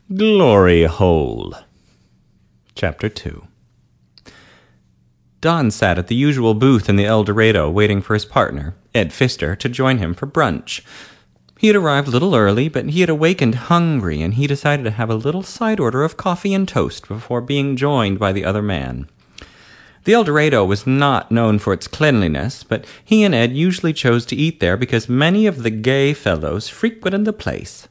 Glory Hole. Chapter 2. Don sat at the usual booth in the El Dorado waiting for his partner, Ed Pfister, to join him for brunch. He had arrived a little early, but he had awakened hungry, and he decided to have a little side order of coffee and toast before being joined by the other man. The El Dorado was not known for its cleanliness, but he and Ed usually chose to eat there because many of the gay fellows frequented the place.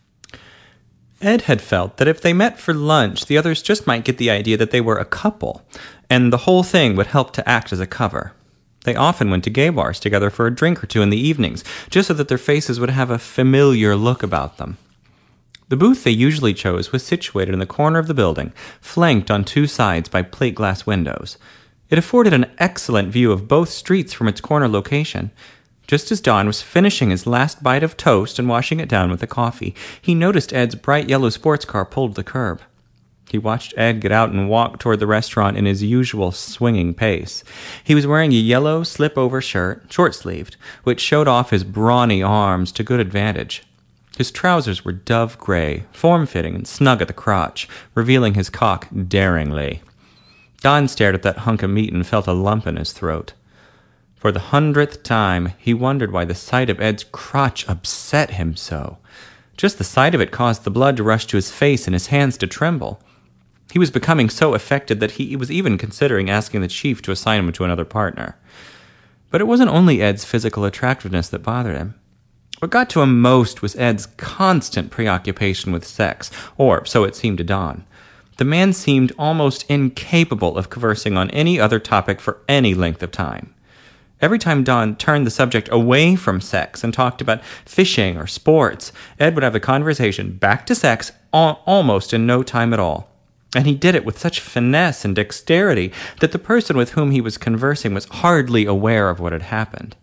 Ed had felt that if they met for lunch, the others just might get the idea that they were a couple, and the whole thing would help to act as a cover. They often went to gay bars together for a drink or two in the evenings, just so that their faces would have a familiar look about them. The booth they usually chose was situated in the corner of the building, flanked on two sides by plate glass windows. It afforded an excellent view of both streets from its corner location. Just as Don was finishing his last bite of toast and washing it down with the coffee, he noticed Ed's bright yellow sports car pulled the curb. He watched Ed get out and walk toward the restaurant in his usual swinging pace. He was wearing a yellow slip-over shirt, short-sleeved, which showed off his brawny arms to good advantage. His trousers were dove gray, form-fitting and snug at the crotch, revealing his cock daringly. Don stared at that hunk of meat and felt a lump in his throat. For the 100th time, he wondered why the sight of Ed's crotch upset him so. Just the sight of it caused the blood to rush to his face and his hands to tremble. He was becoming so affected that he was even considering asking the chief to assign him to another partner. But it wasn't only Ed's physical attractiveness that bothered him. What got to him most was Ed's constant preoccupation with sex, or so it seemed to Don. The man seemed almost incapable of conversing on any other topic for any length of time. Every time Don turned the subject away from sex and talked about fishing or sports, Ed would have the conversation back to sex almost in no time at all. And he did it with such finesse and dexterity that the person with whom he was conversing was hardly aware of what had happened.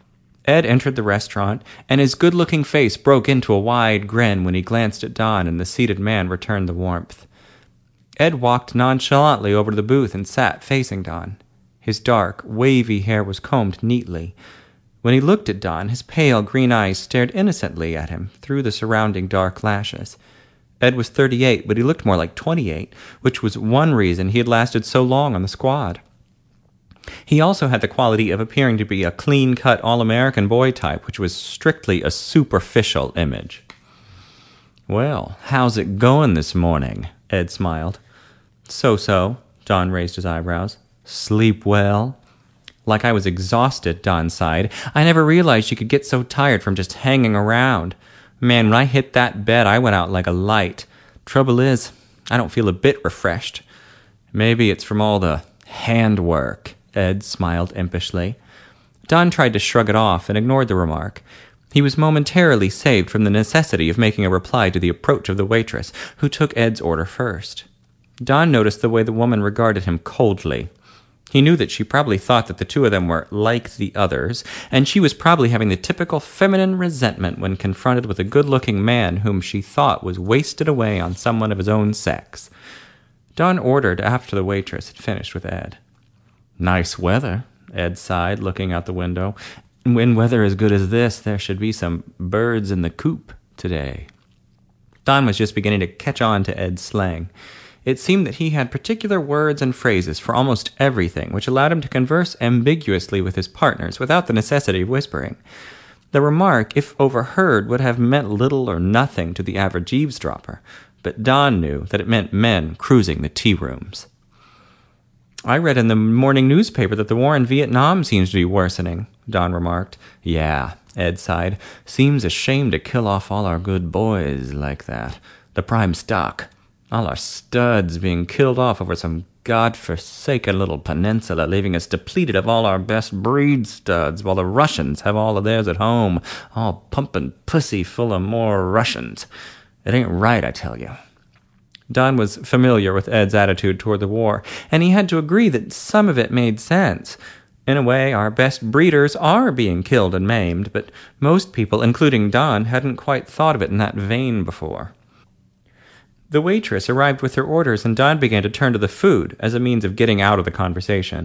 Ed entered the restaurant, and his good-looking face broke into a wide grin when he glanced at Don, and the seated man returned the warmth. Ed walked nonchalantly over to the booth and sat facing Don. His dark, wavy hair was combed neatly. When he looked at Don, his pale green eyes stared innocently at him through the surrounding dark lashes. Ed was 38, but he looked more like 28, which was one reason he had lasted so long on the squad. He also had the quality of appearing to be a clean-cut, all-American boy type, which was strictly a superficial image. "Well, how's it going this morning?" Ed smiled. "So-so," Don raised his eyebrows. "Sleep well?" "Like I was exhausted," Don sighed. "I never realized you could get so tired from just hanging around. Man, when I hit that bed, I went out like a light. Trouble is, I don't feel a bit refreshed." "Maybe it's from all the handwork," Ed smiled impishly. Don tried to shrug it off and ignored the remark. He was momentarily saved from the necessity of making a reply to the approach of the waitress, who took Ed's order first. Don noticed the way the woman regarded him coldly. He knew that she probably thought that the two of them were like the others, and she was probably having the typical feminine resentment when confronted with a good-looking man whom she thought was wasted away on someone of his own sex. Don ordered after the waitress had finished with Ed. "Nice weather," Ed sighed, looking out the window. "When weather as good as this, there should be some birds in the coop today." Don was just beginning to catch on to Ed's slang. It seemed that he had particular words and phrases for almost everything, which allowed him to converse ambiguously with his partners without the necessity of whispering. The remark, if overheard, would have meant little or nothing to the average eavesdropper, but Don knew that it meant men cruising the tea rooms. "I read in the morning newspaper that the war in Vietnam seems to be worsening," Don remarked. "Yeah," Ed sighed. "Seems a shame to kill off all our good boys like that. The prime stock. All our studs being killed off over some god-forsaken little peninsula, leaving us depleted of all our best breed studs, while the Russians have all of theirs at home, all pumping pussy full of more Russians. It ain't right, I tell you." Don was familiar with Ed's attitude toward the war, and he had to agree that some of it made sense. In a way, our best breeders are being killed and maimed, but most people, including Don, hadn't quite thought of it in that vein before. The waitress arrived with her orders, and Don began to turn to the food as a means of getting out of the conversation.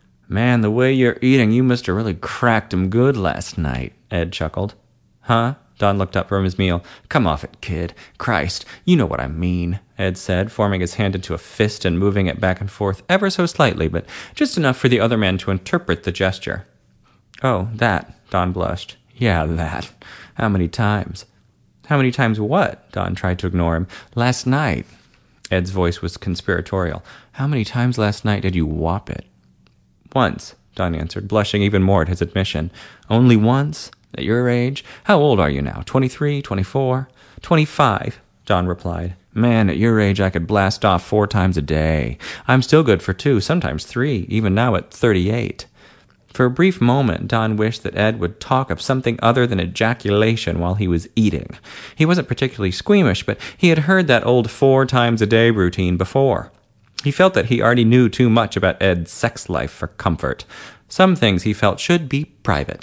"Man, the way you're eating, you must have really cracked 'em good last night," Ed chuckled. "Huh?" Don looked up from his meal. Come off it, kid. Christ, you know what I mean, Ed said, forming his hand into a fist and moving it back and forth ever so slightly, but just enough for the other man to interpret the gesture. Oh, that, Don blushed. Yeah, that. How many times? How many times what? Don tried to ignore him. Last night. Ed's voice was conspiratorial. How many times last night did you whop it? Once, Don answered, blushing even more at his admission. Only once? At your age? How old are you now? 23, 24? 25, Don replied. Man, at your age I could blast off 4 times a day. I'm still good for 2, sometimes 3, even now at 38. For a brief moment, Don wished that Ed would talk of something other than ejaculation while he was eating. He wasn't particularly squeamish, but he had heard that old 4 times a day routine before. He felt that he already knew too much about Ed's sex life for comfort. Some things he felt should be private.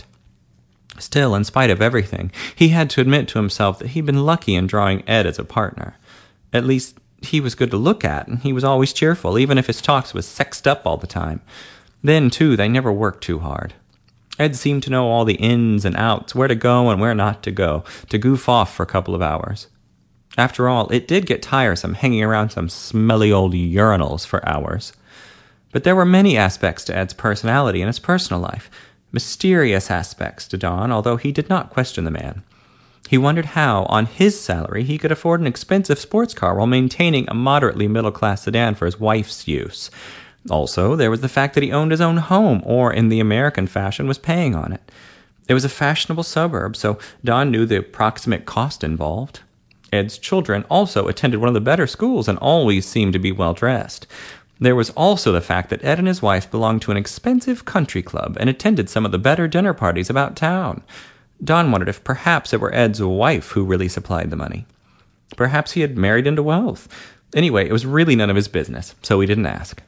Still, in spite of everything, he had to admit to himself that he'd been lucky in drawing Ed as a partner. At least, he was good to look at, and he was always cheerful, even if his talks was sexed up all the time. Then, too, they never worked too hard. Ed seemed to know all the ins and outs, where to go and where not to go, to goof off for a couple of hours. After all, it did get tiresome hanging around some smelly old urinals for hours. But there were many aspects to Ed's personality and his personal life. Mysterious aspects to Don, although he did not question the man. He wondered how, on his salary, he could afford an expensive sports car while maintaining a moderately middle-class sedan for his wife's use. Also, there was the fact that he owned his own home, or, in the American fashion, was paying on it. It was a fashionable suburb, so Don knew the approximate cost involved. Ed's children also attended one of the better schools and always seemed to be well-dressed. There was also the fact that Ed and his wife belonged to an expensive country club and attended some of the better dinner parties about town. Don wondered if perhaps it were Ed's wife who really supplied the money. Perhaps he had married into wealth. Anyway, it was really none of his business, so he didn't ask.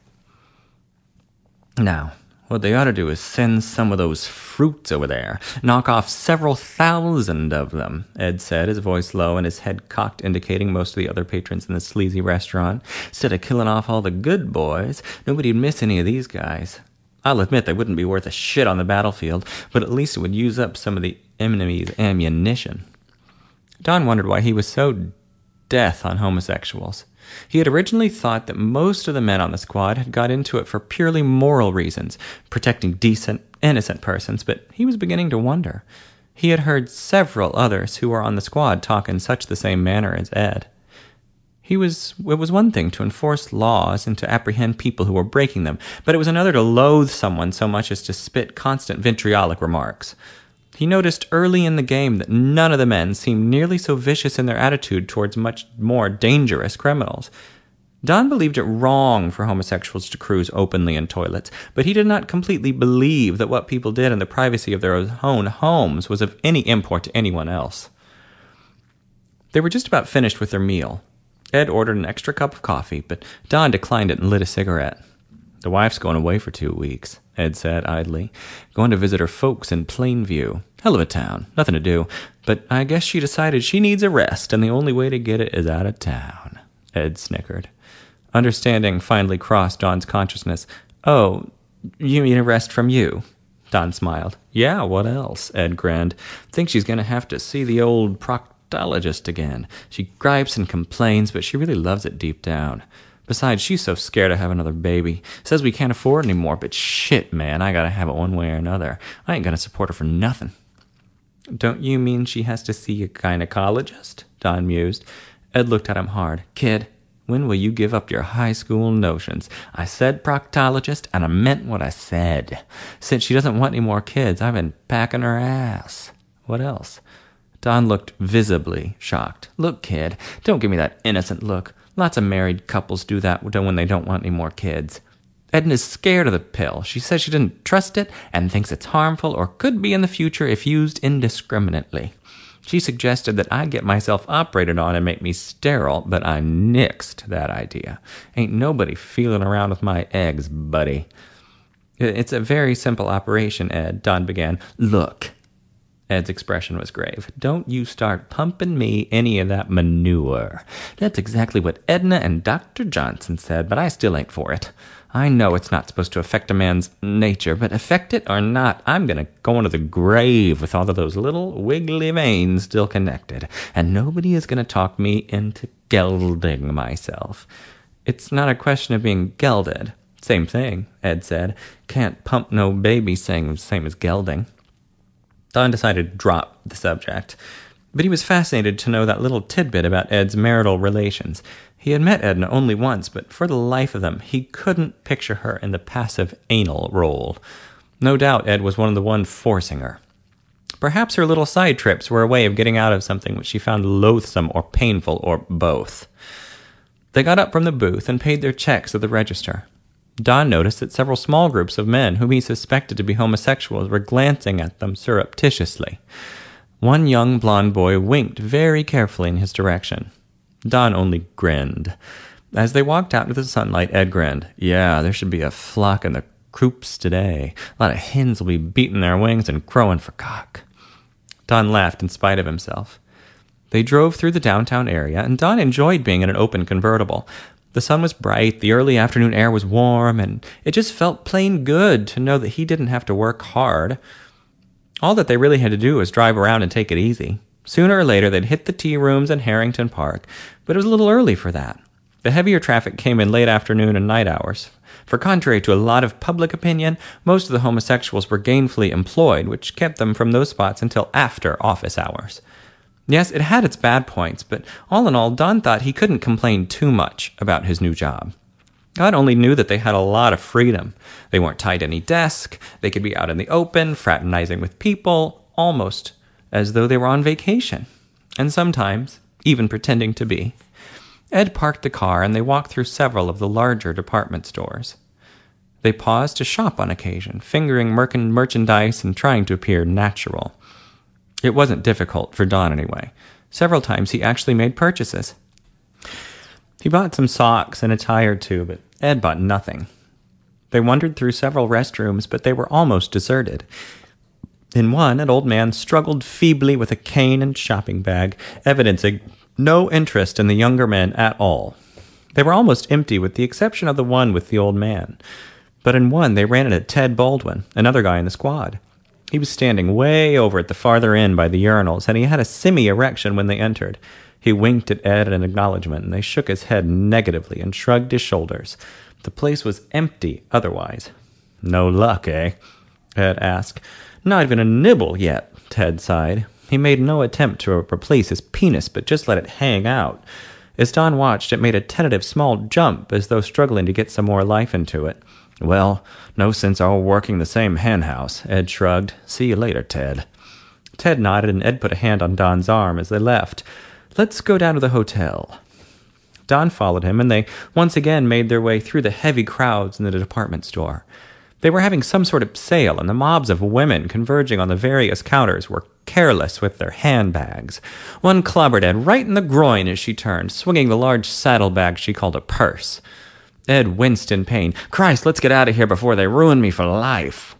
Now, what they ought to do is send some of those fruits over there. Knock off several thousand of them, Ed said, his voice low and his head cocked, indicating most of the other patrons in the sleazy restaurant. Instead of killing off all the good boys, nobody'd miss any of these guys. I'll admit they wouldn't be worth a shit on the battlefield, but at least it would use up some of the enemy's ammunition. Don wondered why he was so death on homosexuals. He had originally thought that most of the men on the squad had got into it for purely moral reasons, protecting decent, innocent persons, but he was beginning to wonder. He had heard several others who were on the squad talk in such the same manner as Ed. It was one thing to enforce laws and to apprehend people who were breaking them, but it was another to loathe someone so much as to spit constant vitriolic remarks. He noticed early in the game that none of the men seemed nearly so vicious in their attitude towards much more dangerous criminals. Don believed it wrong for homosexuals to cruise openly in toilets, but he did not completely believe that what people did in the privacy of their own homes was of any import to anyone else. They were just about finished with their meal. Ed ordered an extra cup of coffee, but Don declined it and lit a cigarette. The wife's going away for 2 weeks, Ed said idly. Going to visit her folks in Plainview. Hell of a town. Nothing to do. But I guess she decided she needs a rest, and the only way to get it is out of town. Ed snickered. Understanding finally crossed Don's consciousness. Oh, you mean a rest from you? Don smiled. Yeah, what else? Ed grinned. Think she's going to have to see the old proctologist again. She gripes and complains, but she really loves it deep down. Besides, she's so scared to have another baby. Says we can't afford it anymore, but shit, man, I gotta have it one way or another. I ain't gonna support her for nothing. Don't you mean she has to see a gynecologist? Don mused. Ed looked at him hard. Kid, when will you give up your high school notions? I said proctologist, and I meant what I said. Since she doesn't want any more kids, I've been packing her ass. What else? Don looked visibly shocked. Look, kid, don't give me that innocent look. Lots of married couples do that when they don't want any more kids. Edna's scared of the pill. She says she didn't trust it and thinks it's harmful or could be in the future if used indiscriminately. She suggested that I get myself operated on and make me sterile, but I nixed that idea. Ain't nobody feeling around with my eggs, buddy. It's a very simple operation, Ed, Don began. Look. Ed's expression was grave. "Don't you start pumping me any of that manure. That's exactly what Edna and Dr. Johnson said, but I still ain't for it. I know it's not supposed to affect a man's nature, but affect it or not, I'm going to go into the grave with all of those little wiggly veins still connected, and nobody is going to talk me into gelding myself." "It's not a question of being gelded." "Same thing," Ed said. "Can't pump no baby same as gelding." Don decided to drop the subject, but he was fascinated to know that little tidbit about Ed's marital relations. He had met Edna only once, but for the life of him, he couldn't picture her in the passive anal role. No doubt Ed was the one forcing her. Perhaps her little side trips were a way of getting out of something which she found loathsome or painful, or both. They got up from the booth and paid their checks at the register. Don noticed that several small groups of men whom he suspected to be homosexuals were glancing at them surreptitiously. One young blond boy winked very carefully in his direction. Don only grinned. As they walked out into the sunlight, Ed grinned. "Yeah, there should be a flock in the croups today. A lot of hens will be beating their wings and crowing for cock." Don laughed in spite of himself. They drove through the downtown area, and Don enjoyed being in an open convertible. The sun was bright, the early afternoon air was warm, and it just felt plain good to know that he didn't have to work hard. All that they really had to do was drive around and take it easy. Sooner or later, they'd hit the tea rooms in Harrington Park, but it was a little early for that. The heavier traffic came in late afternoon and night hours. For contrary to a lot of public opinion, most of the homosexuals were gainfully employed, which kept them from those spots until after office hours. Yes, it had its bad points, but all in all, Don thought he couldn't complain too much about his new job. God only knew that they had a lot of freedom. They weren't tied to any desk. They could be out in the open, fraternizing with people, almost as though they were on vacation, and sometimes even pretending to be. Ed parked the car, and they walked through several of the larger department stores. They paused to shop on occasion, fingering merchandise and trying to appear natural. It wasn't difficult, for Don anyway. Several times he actually made purchases. He bought some socks and a tie or two, but Ed bought nothing. They wandered through several restrooms, but they were almost deserted. In one, an old man struggled feebly with a cane and shopping bag, evidencing no interest in the younger men at all. They were almost empty, with the exception of the one with the old man. But in one, they ran into Ted Baldwin, another guy in the squad. He was standing way over at the farther end by the urinals, and he had a semi-erection when they entered. He winked at Ed in acknowledgement, and they shook his head negatively and shrugged his shoulders. The place was empty otherwise. "No luck, eh?" Ed asked. "Not even a nibble yet," Ted sighed. He made no attempt to replace his penis, but just let it hang out. As Don watched, it made a tentative small jump, as though struggling to get some more life into it. "Well, no sense all working the same hen house," Ed shrugged. "See you later, Ted." Ted nodded, and Ed put a hand on Don's arm as they left. "Let's go down to the hotel." Don followed him, and they once again made their way through the heavy crowds in the department store. They were having some sort of sale, and the mobs of women converging on the various counters were careless with their handbags. One clobbered Ed right in the groin as she turned, swinging the large saddlebag she called a purse. Ed winced in pain. "Christ, let's get out of here before they ruin me for life."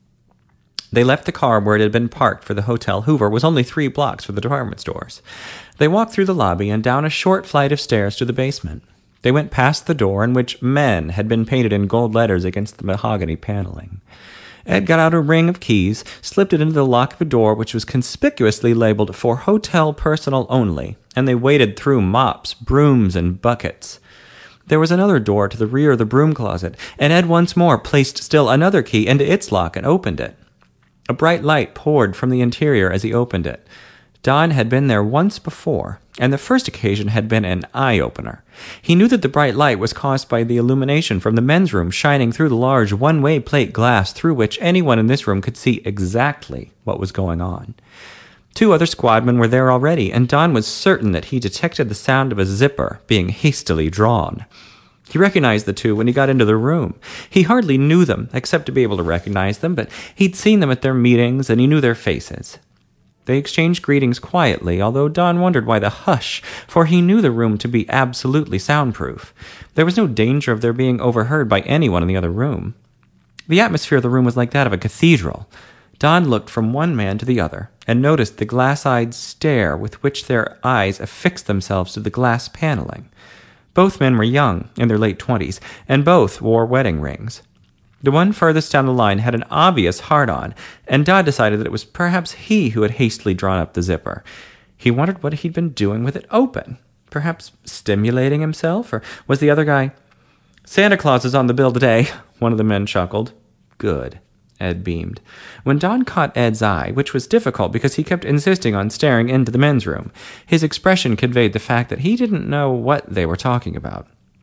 They left the car where it had been parked, for the Hotel Hoover was only 3 blocks from the department stores. They walked through the lobby and down a short flight of stairs to the basement. They went past the door in which "Men" had been painted in gold letters against the mahogany paneling. Ed got out a ring of keys, slipped it into the lock of a door which was conspicuously labeled "For Hotel Personnel Only," and they waded through mops, brooms, and buckets. There was another door to the rear of the broom closet, and Ed once more placed still another key into its lock and opened it. A bright light poured from the interior as he opened it. Don had been there once before, and the first occasion had been an eye-opener. He knew that the bright light was caused by the illumination from the men's room shining through the large one-way plate glass through which anyone in this room could see exactly what was going on. 2 other squadmen were there already, and Don was certain that he detected the sound of a zipper being hastily drawn. He recognized the 2 when he got into the room. He hardly knew them, except to be able to recognize them, but he'd seen them at their meetings, and he knew their faces. They exchanged greetings quietly, although Don wondered why the hush, for he knew the room to be absolutely soundproof. There was no danger of their being overheard by anyone in the other room. The atmosphere of the room was like that of a cathedral. Don looked from one man to the other and noticed the glass-eyed stare with which their eyes affixed themselves to the glass paneling. Both men were young, in their late 20s, and both wore wedding rings. The one furthest down the line had an obvious hard-on, and Don decided that it was perhaps he who had hastily drawn up the zipper. He wondered what he'd been doing with it open. Perhaps stimulating himself? Or was the other guy... "Santa Claus is on the bill today," one of the men chuckled. "Good," Ed beamed. When Don caught Ed's eye, which was difficult because he kept insisting on staring into the men's room, his expression conveyed the fact that he didn't know what they were talking about.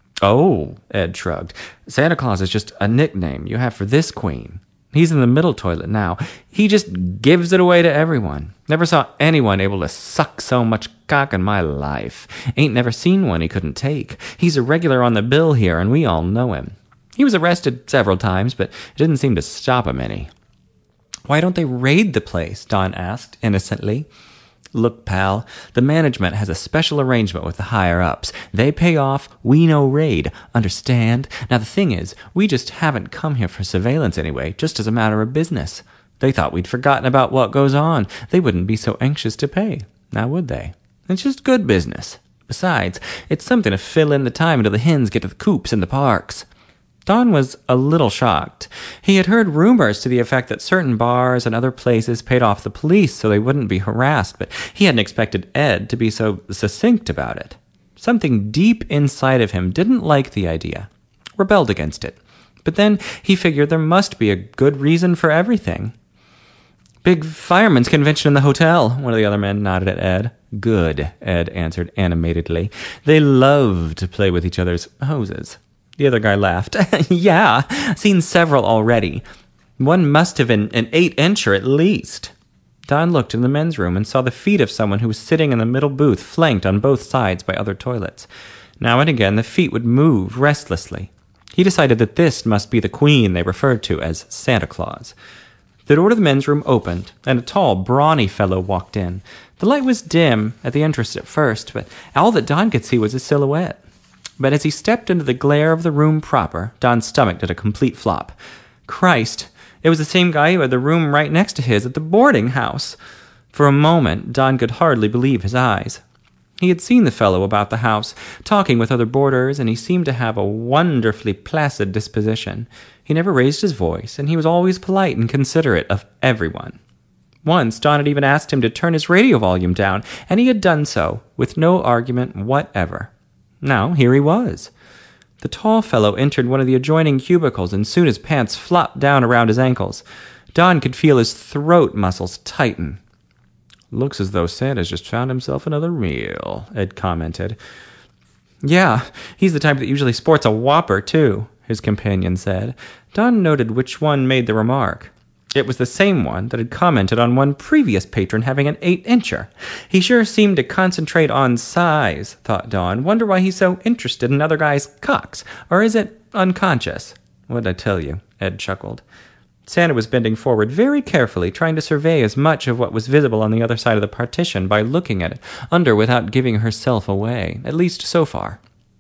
"Oh," Ed shrugged. "Santa Claus is just a nickname you have for this queen. He's in the middle toilet now. He just gives it away to everyone. Never saw anyone able to suck so much cock in my life. Ain't never seen one he couldn't take. He's a regular on the bill here, and we all know him. He was arrested several times, but it didn't seem to stop him any." "Why don't they raid the place?" Don asked, innocently. "Look, pal, the management has a special arrangement with the higher-ups. They pay off, we no raid. Understand? Now the thing is, we just haven't come here for surveillance anyway, just as a matter of business. They thought we'd forgotten about what goes on. They wouldn't be so anxious to pay. Now would they? It's just good business. Besides, it's something to fill in the time until the hens get to the coops and the parks." Don was a little shocked. He had heard rumors to the effect that certain bars and other places paid off the police so they wouldn't be harassed, but he hadn't expected Ed to be so succinct about it. Something deep inside of him didn't like the idea, rebelled against it. But then he figured there must be a good reason for everything. "Big firemen's convention in the hotel," one of the other men nodded at Ed. "Good," Ed answered animatedly. "They love to play with each other's hoses." The other guy laughed. "Yeah, seen several already. One must have been an 8-incher at least." Don looked in the men's room and saw the feet of someone who was sitting in the middle booth, flanked on both sides by other toilets. Now and again the feet would move restlessly. He decided that this must be the queen they referred to as Santa Claus. The door to the men's room opened, and a tall, brawny fellow walked in. The light was dim at the entrance at first, but all that Don could see was his silhouette. But as he stepped into the glare of the room proper, Don's stomach did a complete flop. Christ, it was the same guy who had the room right next to his at the boarding house. For a moment, Don could hardly believe his eyes. He had seen the fellow about the house, talking with other boarders, and he seemed to have a wonderfully placid disposition. He never raised his voice, and he was always polite and considerate of everyone. Once, Don had even asked him to turn his radio volume down, and he had done so, with no argument whatever. Now, here he was. The tall fellow entered one of the adjoining cubicles, and soon his pants flopped down around his ankles. Don could feel his throat muscles tighten. "Looks as though Santa's just found himself another meal," Ed commented. "Yeah, he's the type that usually sports a whopper, too," his companion said. Don noted which one made the remark. It was the same one that had commented on one previous patron having an 8-incher. He sure seemed to concentrate on size, thought Don. Wonder why he's so interested in other guys' cocks. Or is it unconscious? "What'd I tell you?" Ed chuckled. Santa was bending forward very carefully, trying to survey as much of what was visible on the other side of the partition by looking at it under without giving herself away, at least so far.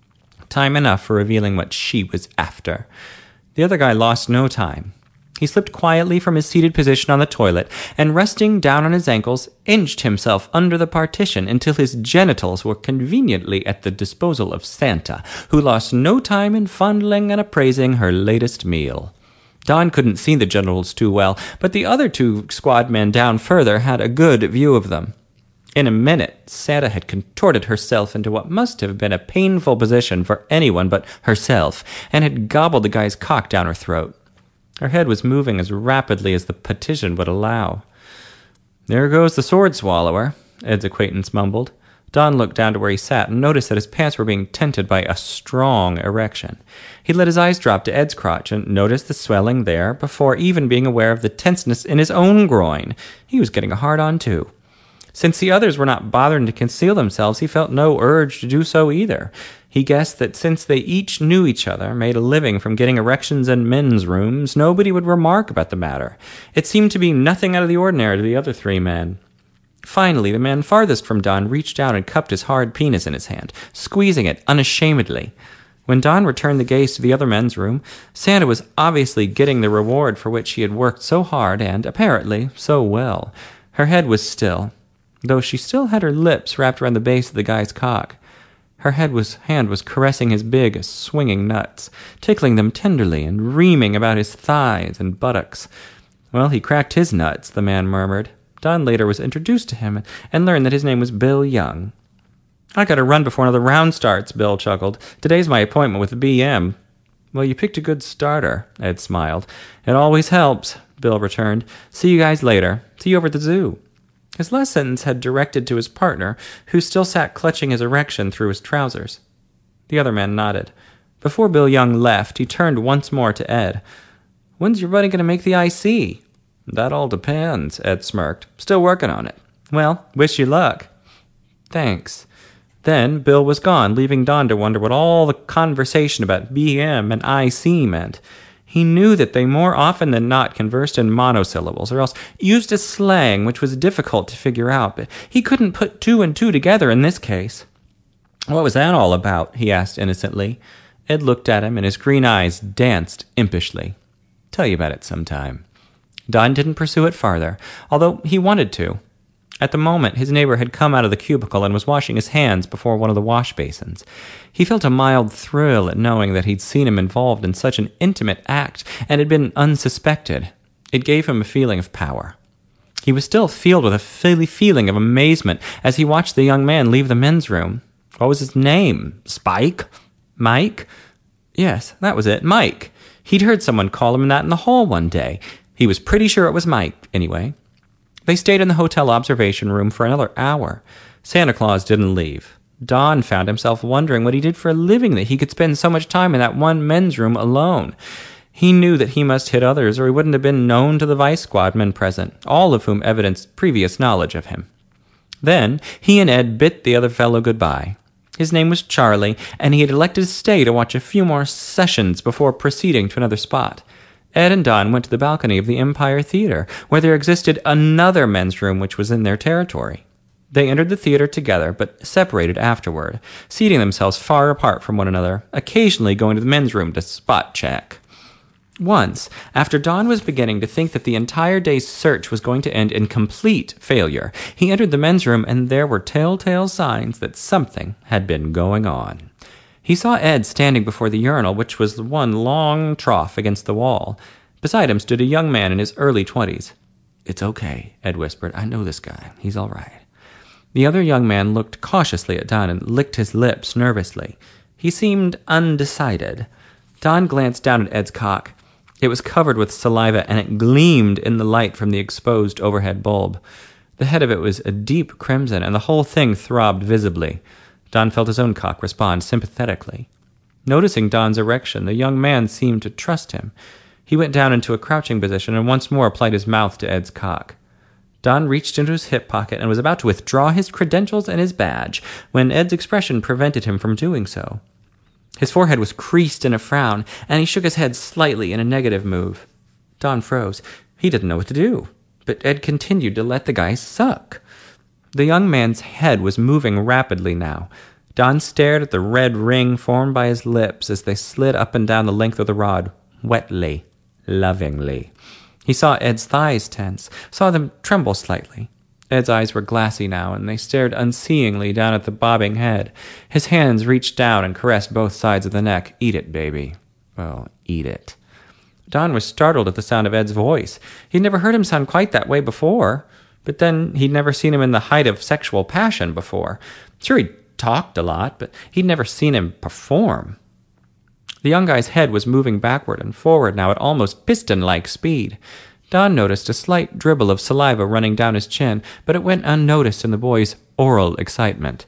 Time enough for revealing what she was after. The other guy lost no time. He slipped quietly from his seated position on the toilet and, resting down on his ankles, inched himself under the partition until his genitals were conveniently at the disposal of Santa, who lost no time in fondling and appraising her latest meal. Don couldn't see the genitals too well, but the other two squad men down further had a good view of them. In a minute, Santa had contorted herself into what must have been a painful position for anyone but herself, and had gobbled the guy's cock down her throat. Her head was moving as rapidly as the petition would allow. "There goes the sword swallower," Ed's acquaintance mumbled. Don looked down to where he sat and noticed that his pants were being tented by a strong erection. He let his eyes drop to Ed's crotch and noticed the swelling there before even being aware of the tenseness in his own groin. He was getting a hard-on, too. Since the others were not bothering to conceal themselves, he felt no urge to do so either. He guessed that since they each knew each other, made a living from getting erections in men's rooms, nobody would remark about the matter. It seemed to be nothing out of the ordinary to the other three men. Finally, the man farthest from Don reached out and cupped his hard penis in his hand, squeezing it unashamedly. When Don returned the gaze to the other men's room, Santa was obviously getting the reward for which she had worked so hard and, apparently, so well. Her head was still, though she still had her lips wrapped around the base of the guy's cock. Her hand was caressing his big, swinging nuts, tickling them tenderly and reaming about his thighs and buttocks. Well, he cracked his nuts, the man murmured. Don later was introduced to him and learned that his name was Bill Young. "I gotta run before another round starts," Bill chuckled. "Today's my appointment with the BM. "Well, you picked a good starter," Ed smiled. "It always helps," Bill returned. "See you guys later. See you over at the zoo." His last sentence had directed to his partner, who still sat clutching his erection through his trousers. The other man nodded. Before Bill Young left, he turned once more to Ed. "When's your buddy going to make the IC?" "That all depends," Ed smirked. "Still working on it." "Well, wish you luck." "Thanks." Then Bill was gone, leaving Don to wonder what all the conversation about BM and IC meant. He knew that they more often than not conversed in monosyllables, or else used a slang which was difficult to figure out, but he couldn't put two and two together in this case. "What was that all about?" he asked innocently. Ed looked at him, and his green eyes danced impishly. "Tell you about it sometime." Don didn't pursue it farther, although he wanted to. At the moment, his neighbor had come out of the cubicle and was washing his hands before one of the wash basins. He felt a mild thrill at knowing that he'd seen him involved in such an intimate act and had been unsuspected. It gave him a feeling of power. He was still filled with a feeling of amazement as he watched the young man leave the men's room. What was his name? Spike? Mike? Yes, that was it, Mike. He'd heard someone call him that in the hall one day. He was pretty sure it was Mike, anyway. They stayed in the hotel observation room for another hour. Santa Claus didn't leave. Don found himself wondering what he did for a living that he could spend so much time in that one men's room alone. He knew that he must hit others, or he wouldn't have been known to the Vice Squad men present, all of whom evidenced previous knowledge of him. Then he and Ed bid the other fellow goodbye. His name was Charlie, and he had elected to stay to watch a few more sessions before proceeding to another spot. Ed and Don went to the balcony of the Empire Theater, where there existed another men's room which was in their territory. They entered the theater together, but separated afterward, seating themselves far apart from one another, occasionally going to the men's room to spot check. Once, after Don was beginning to think that the entire day's search was going to end in complete failure, he entered the men's room, and there were telltale signs that something had been going on. He saw Ed standing before the urinal, which was one long trough against the wall. Beside him stood a young man in his early 20s. "It's okay," Ed whispered. "I know this guy. He's all right." The other young man looked cautiously at Don and licked his lips nervously. He seemed undecided. Don glanced down at Ed's cock. It was covered with saliva, and it gleamed in the light from the exposed overhead bulb. The head of it was a deep crimson, and the whole thing throbbed visibly. Don felt his own cock respond sympathetically. Noticing Don's erection, the young man seemed to trust him. He went down into a crouching position and once more applied his mouth to Ed's cock. Don reached into his hip pocket and was about to withdraw his credentials and his badge when Ed's expression prevented him from doing so. His forehead was creased in a frown, and he shook his head slightly in a negative move. Don froze. He didn't know what to do, but Ed continued to let the guy suck. The young man's head was moving rapidly now. Don stared at the red ring formed by his lips as they slid up and down the length of the rod, wetly, lovingly. He saw Ed's thighs tense, saw them tremble slightly. Ed's eyes were glassy now, and they stared unseeingly down at the bobbing head. His hands reached down and caressed both sides of the neck. "Eat it, baby." "Oh, eat it." Don was startled at the sound of Ed's voice. He'd never heard him sound quite that way before. But then he'd never seen him in the height of sexual passion before. Sure, he'd talked a lot, but he'd never seen him perform. The young guy's head was moving backward and forward now at almost piston-like speed. Don noticed a slight dribble of saliva running down his chin, but it went unnoticed in the boy's oral excitement.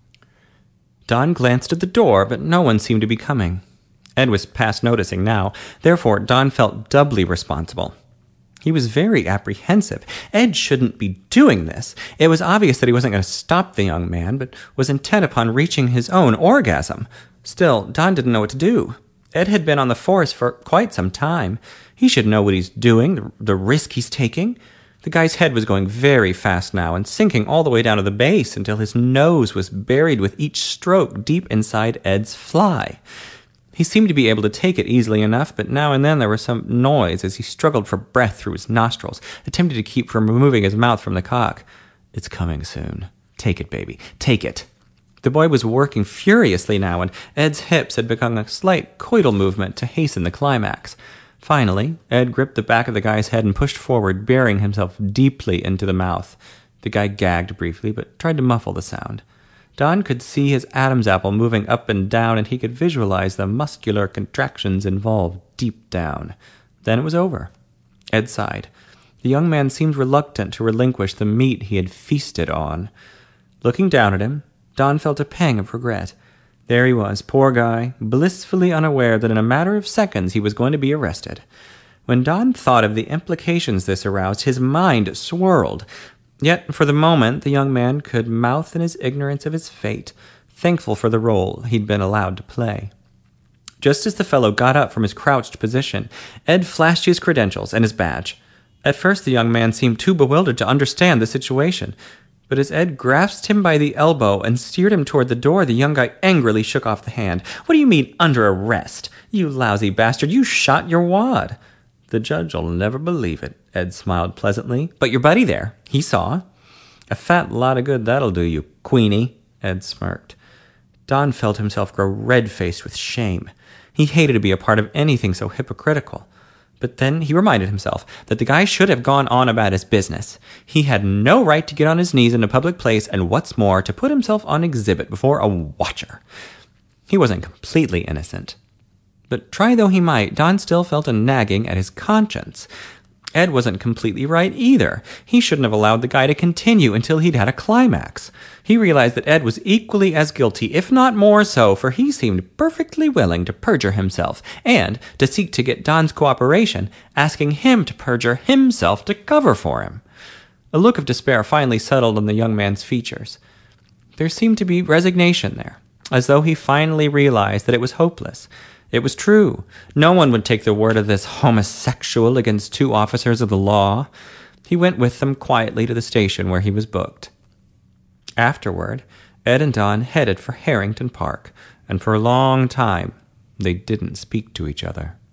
Don glanced at the door, but no one seemed to be coming. Ed was past noticing now. Therefore, Don felt doubly responsible. He was very apprehensive. Ed shouldn't be doing this. It was obvious that he wasn't going to stop the young man, but was intent upon reaching his own orgasm. Still, Don didn't know what to do. Ed had been on the force for quite some time. He should know what he's doing, the risk he's taking. The guy's head was going very fast now and sinking all the way down to the base until his nose was buried with each stroke deep inside Ed's fly. He seemed to be able to take it easily enough, but now and then there was some noise as he struggled for breath through his nostrils, attempting to keep from removing his mouth from the cock. "It's coming soon. Take it, baby. Take it." The boy was working furiously now, and Ed's hips had begun a slight coital movement to hasten the climax. Finally, Ed gripped the back of the guy's head and pushed forward, burying himself deeply into the mouth. The guy gagged briefly, but tried to muffle the sound. Don could see his Adam's apple moving up and down, and he could visualize the muscular contractions involved deep down. Then it was over. Ed sighed. The young man seemed reluctant to relinquish the meat he had feasted on. Looking down at him, Don felt a pang of regret. There he was, poor guy, blissfully unaware that in a matter of seconds he was going to be arrested. When Don thought of the implications this aroused, his mind swirled. Yet, for the moment, the young man could mouth in his ignorance of his fate, thankful for the role he'd been allowed to play. Just as the fellow got up from his crouched position, Ed flashed his credentials and his badge. At first, the young man seemed too bewildered to understand the situation. But as Ed grasped him by the elbow and steered him toward the door, the young guy angrily shook off the hand. "What do you mean, under arrest? You lousy bastard, you shot your wad." "The judge'll never believe it," Ed smiled pleasantly. "But your buddy there, he saw." "A fat lot of good that'll do you, Queenie," Ed smirked. Don felt himself grow red-faced with shame. He hated to be a part of anything so hypocritical. But then he reminded himself that the guy should have gone on about his business. He had no right to get on his knees in a public place, and what's more, to put himself on exhibit before a watcher. He wasn't completely innocent. But try though he might, Don still felt a nagging at his conscience. Ed wasn't completely right either. He shouldn't have allowed the guy to continue until he'd had a climax. He realized that Ed was equally as guilty, if not more so, for he seemed perfectly willing to perjure himself, and to seek to get Don's cooperation, asking him to perjure himself to cover for him. A look of despair finally settled on the young man's features. There seemed to be resignation there, as though he finally realized that it was hopeless. It was true. No one would take the word of this homosexual against two officers of the law. He went with them quietly to the station where he was booked. Afterward, Ed and Don headed for Harrington Park, and for a long time they didn't speak to each other.